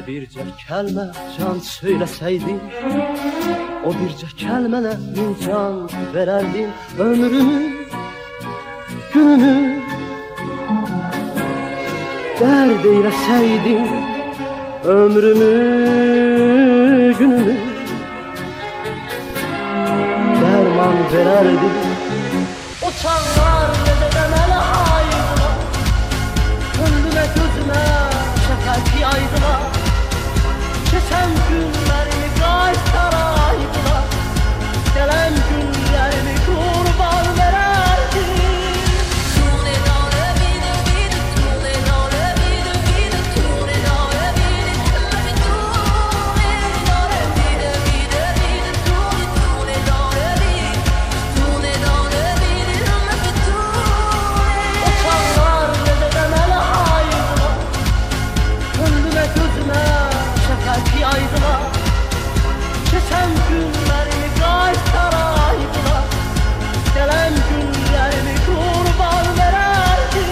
bircə kəlmə can söylesəydin, o bircə kəlmənə min can verərdin. Ömrümü, günümü dərd eyləsəydin, ömrümü, günümü dərman verərdin. O çağlar necə deməli ayırdılar, könlümə gözümə şəfəq yaydılar. Keçən günlərimi qaytaraydılar, gələn günlərimi qurban verərdim. Keçən günlərimi qaytaraydılar, gələn günlərimi qurban verərdim.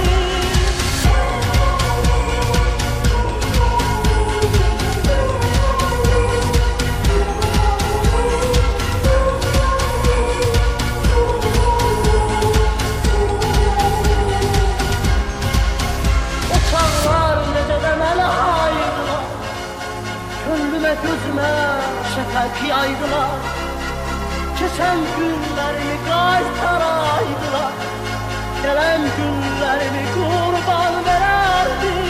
O çağlar necə deməli ayırdılar, könlümə gözümə şəfəq yaydılar. Keçən günlərimi qaytaraydılar, gələn günlərimi qurban verərdim.